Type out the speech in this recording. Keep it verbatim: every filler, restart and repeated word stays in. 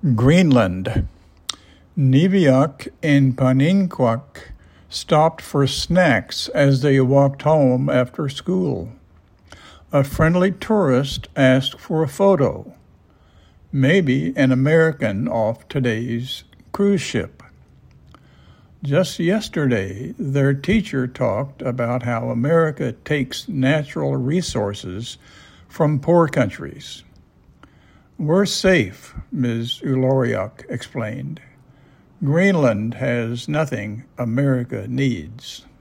Greenland. Niviaq and Paninquaq stopped for snacks as they walked home after school. A friendly tourist asked for a photo. Maybe an American off today's cruise ship. Just yesterday, their teacher talked about how America takes natural resources from poor countries. We're safe, Miz Uloriak explained. Greenland has nothing America needs.